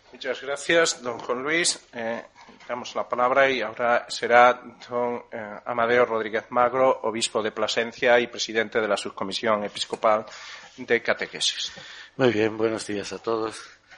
Muchas gracias, don Juan Luis. Damos la palabra y ahora será don Amadeo Rodríguez Magro, obispo de Plasencia y presidente de la Subcomisión Episcopal de Catequesis. Muy bien, buenos días a todos.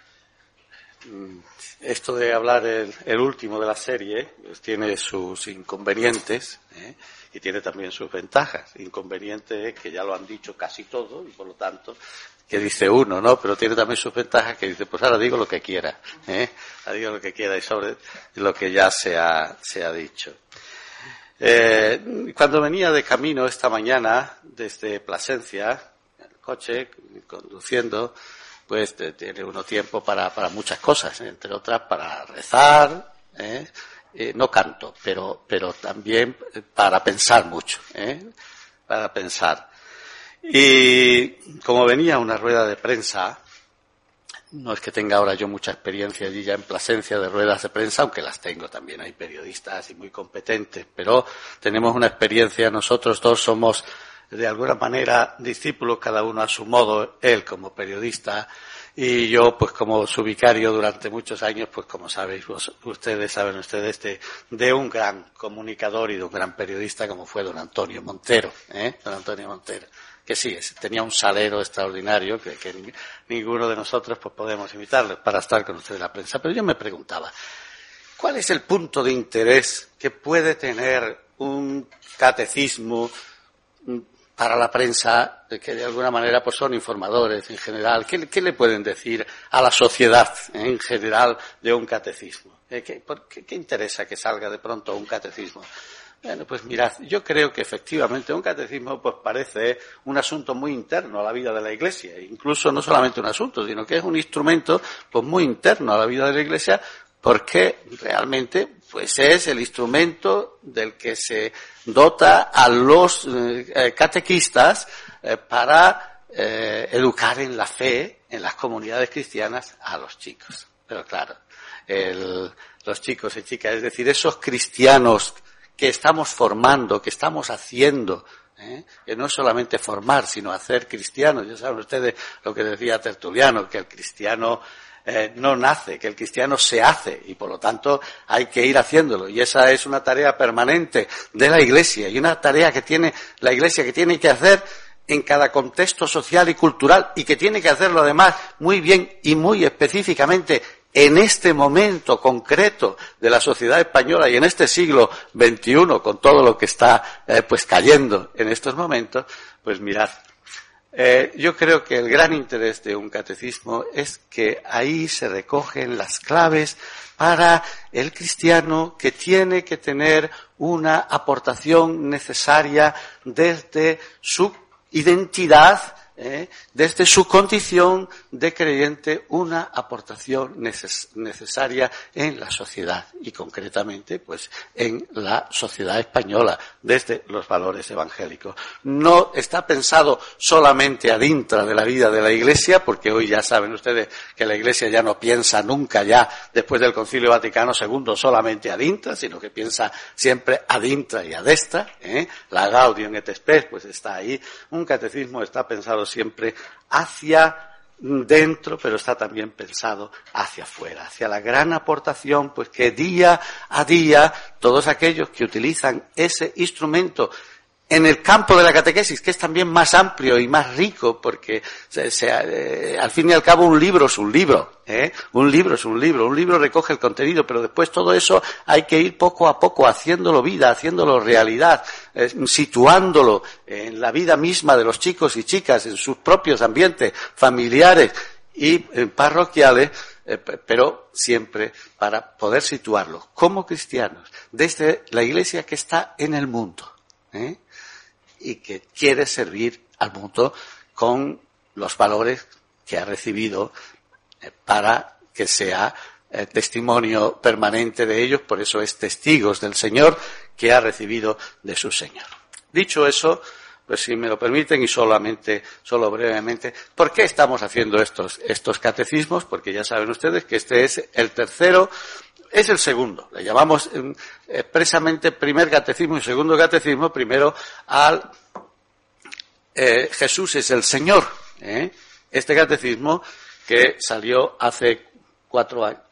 Esto de hablar el último de la serie pues tiene sus inconvenientes y tiene también sus ventajas. Inconveniente es que ya lo han dicho casi todo y por lo tanto que dice uno, ¿no? Pero tiene también sus ventajas que dice, pues ahora digo lo que quiera, ahora digo lo que quiera y sobre lo que ya se ha dicho. Cuando venía de camino esta mañana desde Plasencia, en el coche, conduciendo, pues tiene uno tiempo para muchas cosas, entre otras para rezar, no canto, pero también para pensar mucho, para pensar. Y como venía una rueda de prensa, no es que tenga ahora yo mucha experiencia allí ya en Plasencia de ruedas de prensa, aunque las tengo también, hay periodistas y muy competentes, pero tenemos una experiencia, nosotros dos somos de alguna manera discípulos, cada uno a su modo, él como periodista y yo pues como su vicario durante muchos años, pues como sabéis saben ustedes de un gran comunicador y de un gran periodista como fue don Antonio Montero, don Antonio Montero, que sí, tenía un salero extraordinario que ninguno de nosotros pues podemos imitarle para estar con ustedes en la prensa. Pero yo me preguntaba, ¿cuál es el punto de interés que puede tener un catecismo para la prensa, que de alguna manera pues son informadores en general? ¿Qué le pueden decir a la sociedad en general de un catecismo? ¿Qué interesa que salga de pronto un catecismo? Bueno, pues mirad, yo creo que efectivamente un catecismo pues parece un asunto muy interno a la vida de la Iglesia, incluso no solamente un asunto, sino que es un instrumento pues muy interno a la vida de la Iglesia, porque realmente pues es el instrumento del que se dota a los catequistas para educar en la fe en las comunidades cristianas a los chicos. Pero claro, los chicos y chicas, es decir, esos cristianos que estamos formando, que estamos haciendo, que no es solamente formar, sino hacer cristianos. Ya saben ustedes lo que decía Tertuliano, que el cristiano no nace, que el cristiano se hace y por lo tanto hay que ir haciéndolo. Y esa es una tarea permanente de la Iglesia y una tarea que tiene la Iglesia que tiene que hacer en cada contexto social y cultural y que tiene que hacerlo además muy bien y muy específicamente en este momento concreto de la sociedad española y en este siglo XXI, con todo lo que está pues cayendo en estos momentos, pues mirad, yo creo que el gran interés de un catecismo es que ahí se recogen las claves para el cristiano que tiene que tener una aportación necesaria desde su identidad, desde su condición de creyente, una aportación necesaria en la sociedad y concretamente pues en la sociedad española desde los valores evangélicos. No está pensado solamente ad intra de la vida de la Iglesia, porque hoy ya saben ustedes que la Iglesia ya no piensa nunca ya después del Concilio Vaticano II solamente ad intra, sino que piensa siempre ad intra y ad extra, la Gaudium et Spes pues está ahí. Un catecismo está pensado siempre hacia dentro, pero está también pensado hacia afuera, hacia la gran aportación, pues que día a día todos aquellos que utilizan ese instrumento en el campo de la catequesis, que es también más amplio y más rico, porque al fin y al cabo un libro es un libro, un libro recoge el contenido, pero después todo eso hay que ir poco a poco haciéndolo vida, haciéndolo realidad, situándolo en la vida misma de los chicos y chicas, en sus propios ambientes familiares y parroquiales, pero siempre para poder situarlo como cristianos desde la Iglesia que está en el mundo, y que quiere servir al mundo con los valores que ha recibido para que sea testimonio permanente de ellos, por eso es testigos del Señor que ha recibido de su Señor. Dicho eso, pues si me lo permiten y solo brevemente, ¿por qué estamos haciendo estos catecismos? Porque ya saben ustedes que este es el tercero. Es el segundo, le llamamos expresamente primer catecismo y segundo catecismo, primero al Jesús es el Señor. Este catecismo que salió hace 4 años.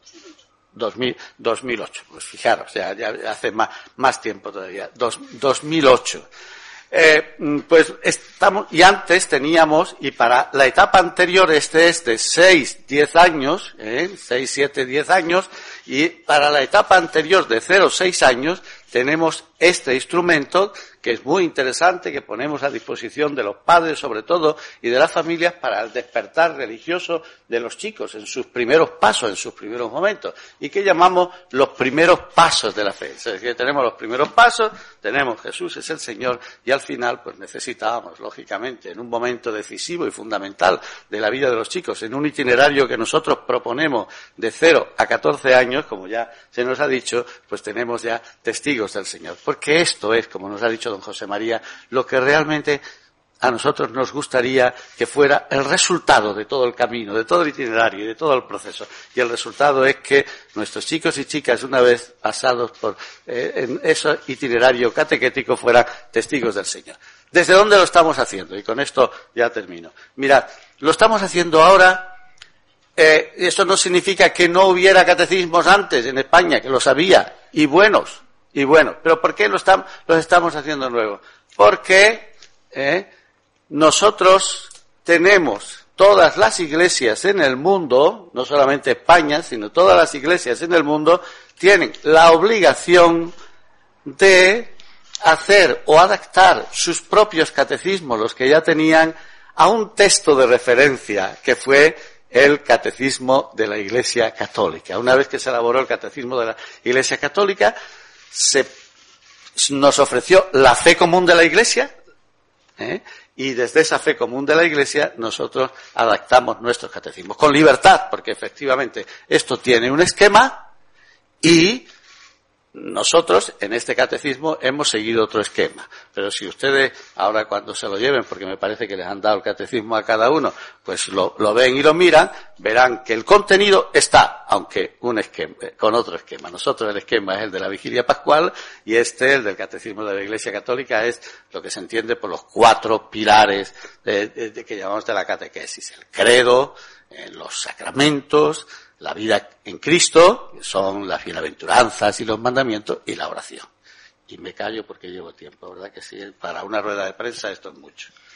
2008, pues fijaros, ya hace más tiempo todavía, 2008. Pues estamos, y antes teníamos, y para la etapa anterior es de 6, 10 años, 6, 7, 10 años, y para la etapa anterior de 0, 6 años, tenemos este instrumento que es muy interesante, que ponemos a disposición de los padres sobre todo y de las familias para el despertar religioso de los chicos en sus primeros pasos, en sus primeros momentos, y que llamamos los primeros pasos de la fe. Es decir, tenemos los primeros pasos, tenemos Jesús es el Señor, y al final pues necesitábamos, lógicamente, en un momento decisivo y fundamental de la vida de los chicos, en un itinerario que nosotros proponemos de 0 a 14 años, como ya se nos ha dicho, pues tenemos ya testigos del Señor. Porque esto es, como nos ha dicho don José María, lo que realmente a nosotros nos gustaría que fuera el resultado de todo el camino, de todo el itinerario y de todo el proceso. Y el resultado es que nuestros chicos y chicas, una vez pasados por en ese itinerario catequético, fueran testigos del Señor. ¿Desde dónde lo estamos haciendo? Y con esto ya termino. Mirad, lo estamos haciendo ahora. Eso no significa que no hubiera catecismos antes en España, que los había, y buenos. ¿Pero por qué los estamos haciendo nuevos? Porque nosotros tenemos todas las iglesias en el mundo, no solamente España, sino todas las iglesias en el mundo, tienen la obligación de hacer o adaptar sus propios catecismos, los que ya tenían, a un texto de referencia que fue el catecismo de la Iglesia Católica. Una vez que se elaboró el catecismo de la Iglesia Católica, nos ofreció la fe común de la Iglesia, y desde esa fe común de la Iglesia nosotros adaptamos nuestros catecismos con libertad, porque efectivamente esto tiene un esquema y nosotros en este catecismo hemos seguido otro esquema. Pero si ustedes ahora cuando se lo lleven, porque me parece que les han dado el catecismo a cada uno, pues lo ven y lo miran, verán que el contenido está, aunque un esquema, con otro esquema. Nosotros el esquema es el de la Vigilia Pascual y el del catecismo de la Iglesia Católica, es lo que se entiende por los 4 pilares que llamamos de la catequesis: el credo, los sacramentos, la vida en Cristo, que son las bienaventuranzas y los mandamientos, y la oración. Y me callo porque llevo tiempo, ¿verdad que sí? Para una rueda de prensa esto es mucho.